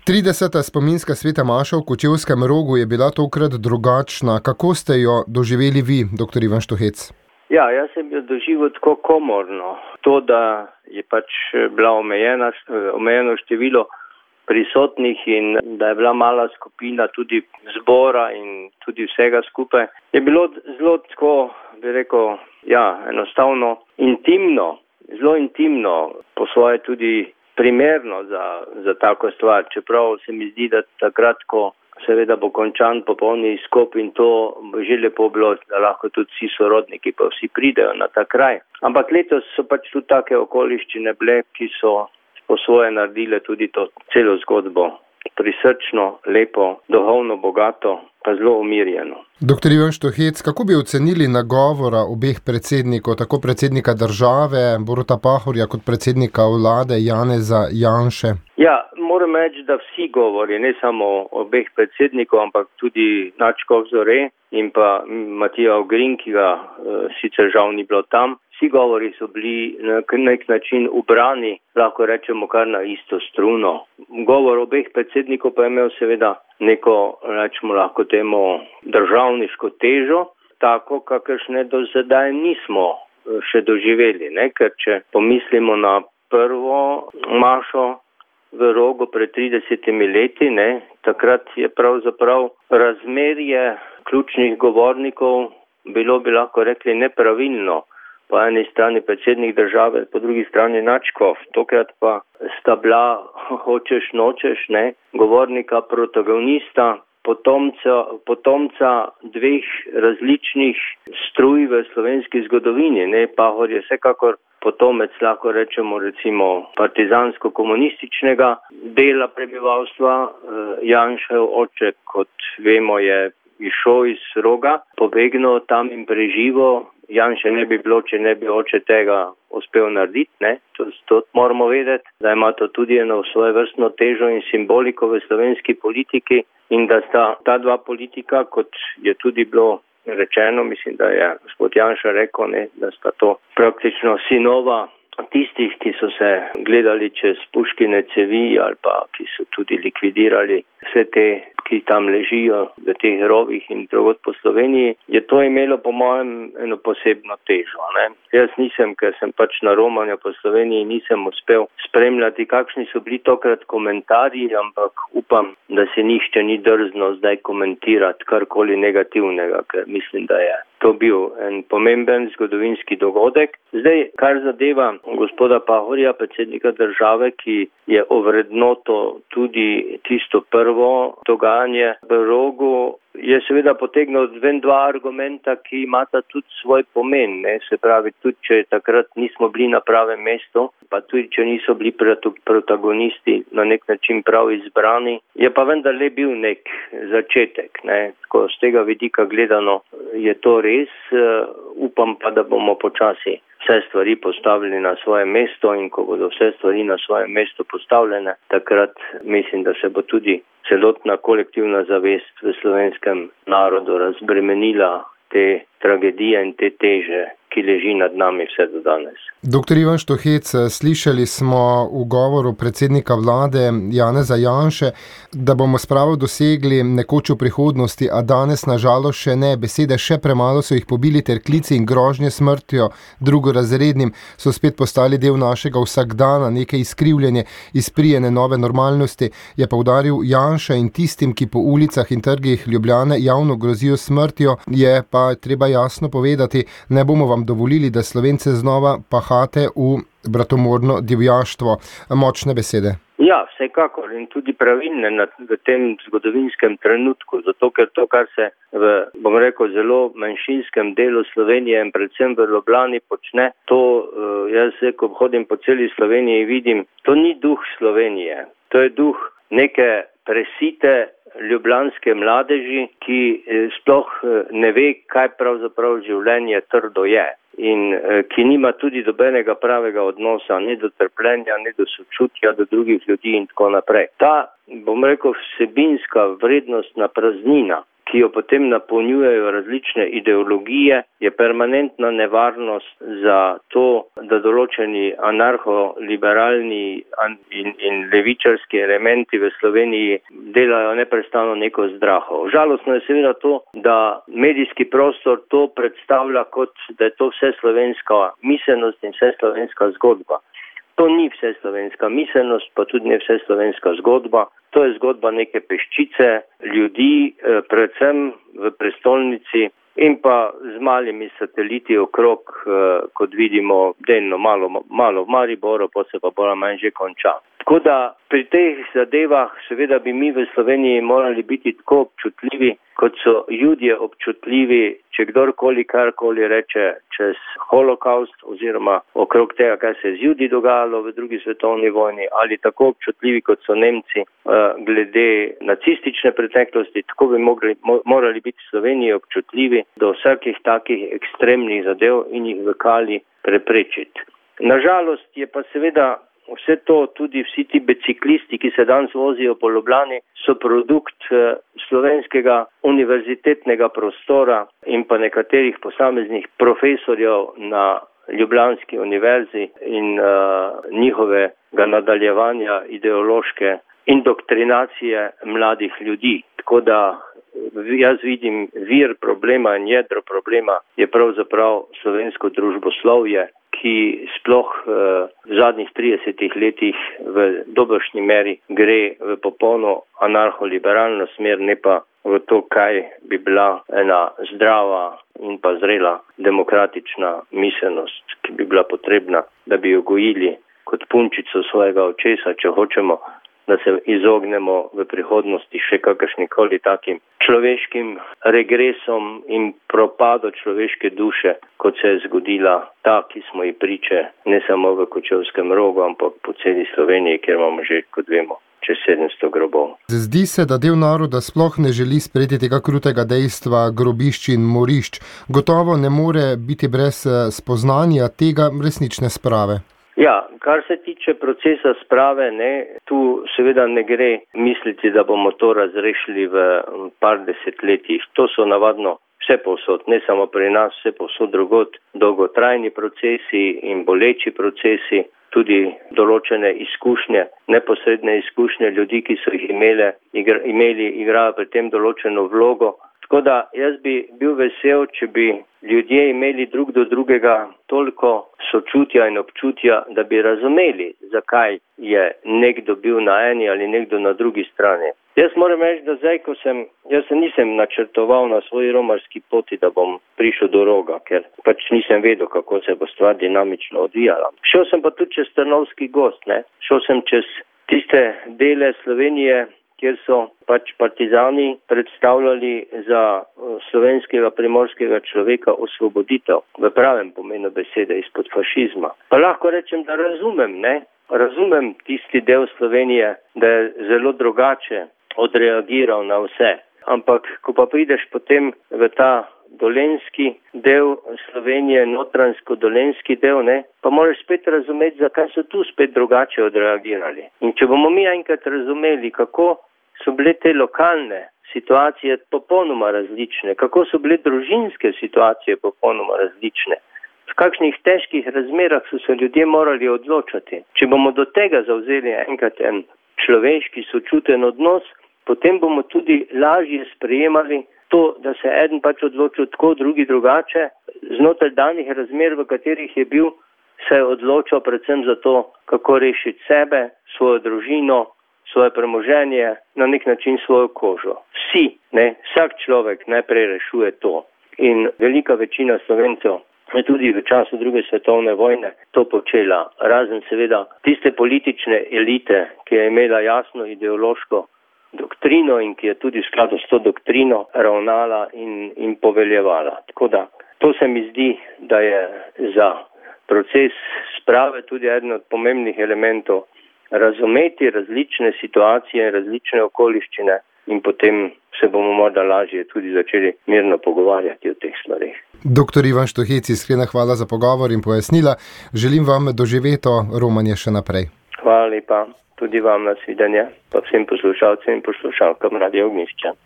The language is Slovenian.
30. spominska sveta maša v Kočevskem Rogu je bila tokrat drugačna. Kako ste jo doživeli vi, dr. Ivan Štuhec? Ja, jaz sem jo doživel tako komorno. To, da je pač bila omejeno število prisotnih in da je bila mala skupina tudi zbora in tudi vsega skupaj, je bilo zelo tako, bi rekel, enostavno intimno, zelo intimno, po svoje tudi primerno za tako stvar. Čeprav se mi zdi, da takrat, ko seveda bo končan popolni izkop in to bo že lepo bilo, da lahko tudi vsi sorodniki pa vsi pridejo na ta kraj. Ampak letos so pač tudi take okoliščine bile, ki so po svoje naredile tudi to celo zgodbo prisrčno, lepo, duhovno bogato, pa zelo umirjeno. Dr. Ivan Štuhec, kako bi ocenili nagovora obeh predsednikov, tako predsednika države Boruta Pahorja kot predsednika vlade Janeza Janše? Ja, moram reči, da vsi govori, ne samo obeh predsednikov, ampak tudi Nadškof Zore in pa Matija Ogrin, ki ga sicer žal ni bilo tam. Vsi govori so bili na nek način ubrani, lahko rečemo kar na isto struno. Govor obeh predsednikov pa je imel seveda neko, rečemo lahko temu, državniško težo, tako kakršne do zdaj nismo še doživeli. Ker če pomislimo na prvo mašo v Rogu pred 30 leti, takrat je pravzaprav razmerje ključnih govornikov bilo, bi lahko rekli, nepravilno. Po eni strani predsednik države, po drugi strani Nadškof. Tokrat pa sta bila, hočeš nočeš, govornika protagonista, potomca dveh različnih struj v slovenski zgodovini. Pahor je vsekakor potomec, lahko rečemo, recimo partizansko-komunističnega dela prebivalstva. Janšev oče, kot vemo, je išel iz Roga, pobegnil tam in preživel. Janše ne bi bilo, če ne bi oče tega uspel narediti. To moramo vedeti, da ima to tudi eno svoje vrstno težo in simboliko v slovenski politiki in da sta ta dva politika, kot je tudi bilo rečeno, mislim, da je gospod Janša rekel, da sta to praktično sinova tistih, ki so se gledali čez puškine cevi ali pa ki so tudi likvidirali vse te, ki tam ležijo v teh rovih in drugod po Sloveniji, je to imelo po mojem eno posebno težo. Jaz nisem, ker sem pač na romanju po Sloveniji, nisem uspel spremljati, kakšni so bili tokrat komentarji, ampak upam, da se nihče ni drzno zdaj komentirati karkoli negativnega, ker mislim, da je to bil en pomemben zgodovinski dogodek. Zdaj, kar zadeva gospoda Pahorja, predsednika države, ki je ovrednotil tudi tisto prvo dogajanje v Rogu, je seveda potegnil ven dva argumenta, ki imata tudi svoj pomen. Se pravi, tudi če takrat nismo bili na pravem mestu, pa tudi če niso bili protagonisti na nek način prav izbrani, je pa vendarle bil nek začetek. Tako z tega vidika gledano je to res. Upam pa, da bomo počasi vse stvari postavili na svoje mesto in ko bodo vse stvari na svoje mesto postavljene, takrat mislim, da se bo tudi celotna kolektivna zavest v slovenskem narodu razbremenila te tragedije in te teže, ki leži nad nami vse do danes. Dr. Ivan Štuhec, slišali smo v govoru predsednika vlade Janeza Janše, da bomo spravo dosegli nekoč v prihodnosti, a danes nažalost še ne. Besede še premalo so jih pobili ter klici in grožnje smrtjo drugorazrednim so spet postali del našega vsakdana, neke izkrivljenje, izprijene nove normalnosti, je poudaril Janša in tistim, ki po ulicah in trgih Ljubljane javno grozijo smrtjo, je pa treba jasno povedati, ne bomo vam dovolili, da Slovence znova pahate v bratomorno divjaštvo. Močne besede. Ja, vsekakor in tudi pravilne v tem zgodovinskem trenutku, zato ker to, kar se v, bom rekel, zelo manjšinskem delu Slovenije in predvsem v Ljubljani počne, to jaz, ko hodim po celi Sloveniji, vidim, to ni duh Slovenije, to je duh neke presite ljubljanske mladeži, ki sploh ne ve, kaj pravzaprav življenje trdo je in ki nima tudi dobenega pravega odnosa, ne do trpljenja, ne do sočutja do drugih ljudi in tako naprej. Ta, bom rekel, vsebinska vrednostna praznina, ki jo potem napolnjujejo različne ideologije, je permanentna nevarnost za to, da določeni anarcho-liberalni in levičarski elementi v Sloveniji delajo neprestano neko zdraho. Žalostno je seveda to, da medijski prostor to predstavlja kot, da je to vse slovenska miselnost in vse slovenska zgodba. To ni vse slovenska miselnost, pa tudi ne vse slovenska zgodba. To je zgodba neke peščice ljudi, predvsem v prestolnici in pa z malimi sateliti okrog, kot vidimo, delno malo v Mariboru, pa se pa bolj manj že konča. Tako da pri teh zadevah seveda bi mi v Sloveniji morali biti tako občutljivi, kot so Judje občutljivi, če kdorkoli karkoli reče čez holokaust oziroma okrog tega, kaj se je z Judi dogajalo v drugi svetovni vojni, ali tako občutljivi, kot so Nemci glede nacistične preteklosti, tako bi morali biti v Sloveniji občutljivi do vsakih takih ekstremnih zadev in jih v kali preprečiti. Nažalost je pa seveda vse to, tudi vsi ti biciklisti, ki se danes vozijo po Ljubljani, so produkt slovenskega univerzitetnega prostora in pa nekaterih posameznih profesorjev na Ljubljanski univerzi in njihovega nadaljevanja ideološke indoktrinacije mladih ljudi. Tako da jaz vidim vir problema in jedro problema je pravzaprav slovensko družboslovje, ki sploh v zadnjih 30 letih v dobršni meri gre v popolno anarcho-liberalno smer, ne pa v to, kaj bi bila ena zdrava in pa zrela demokratična miselnost, ki bi bila potrebna, da bi jo gojili kot punčico svojega očesa, če hočemo, da se izognemo v prihodnosti še kakršnikoli takim človeškim regresom in propadu človeške duše, kot se je zgodila ta, ki smo ji priče ne samo v Kočevskem Rogu, ampak po celi Sloveniji, kjer imamo že, kot vemo, čez 700 grobov. Zdi se, da del naroda sploh ne želi sprejeti tega krutega dejstva grobišč in morišč. Gotovo ne more biti brez spoznanja tega resnične sprave. Ja, kar se tiče procesa sprave, tu seveda ne gre misliti, da bomo to razrešili v par desetletjih. To so navadno vse povsod, ne samo pri nas, vse povsod drugod, dolgotrajni procesi in boleči procesi, tudi določene izkušnje, neposredne izkušnje ljudi, ki so jih imeli, igrajo pri tem določeno vlogo. Tako da jaz bi bil vesel, če bi ljudje imeli drug do drugega toliko sočutja in občutja, da bi razumeli, zakaj je nekdo bil na eni ali nekdo na drugi strani. Jaz moram reči, da zdaj, jaz se nisem načrtoval na svoji romarski poti, da bom prišel do Roga, ker pač nisem vedel, kako se bo stvar dinamično odvijala. Šel sem pa tudi čez Trnovski gozd, Šel sem čez tiste dele Slovenije, kjer so pač partizani predstavljali za slovenskega primorskega človeka osvoboditev v pravem pomenu besede izpod fašizma. Pa lahko rečem, da razumem tisti del Slovenije, da je zelo drugače odreagiral na vse. Ampak, ko pa prideš potem v ta dolenjski del Slovenije, notranjsko-dolenjski del, pa moraš spet razumeti, zakaj so tu spet drugače odreagirali. In če bomo mi enkrat razumeli, kako so bile te lokalne situacije popolnoma različne, kako so bile družinske situacije popolnoma različne, v kakšnih težkih razmerah so se ljudje morali odločati. Če bomo do tega zavzeli enkrat en človeški sočuten odnos, potem bomo tudi lažje sprejemali to, da se eden pač odločil tako, drugi drugače, znotraj danih razmer, v katerih je bil, se je odločil predvsem za to, kako rešiti sebe, svojo družino, svoje premoženje, na nek način svojo kožo. Vsi, vsak človek najprej rešuje to. In velika večina Slovencev je tudi v času druge svetovne vojne to počela. Razen seveda tiste politične elite, ki je imela jasno ideološko doktrino in ki je tudi v skladu s to doktrino ravnala in poveljevala. Tako da to se mi zdi, da je za proces sprave tudi eden od pomembnih elementov, razumeti različne situacije, različne okoliščine in potem se bomo morda lažje tudi začeli mirno pogovarjati o teh stvareh. Dr. Ivan Štuhec, iskrena hvala za pogovor in pojasnila. Želim vam doživeto romanje še naprej. Hvala lepa, tudi vam nasvidenje, pa vsem poslušalcem in poslušalkam Radio Ognjišče.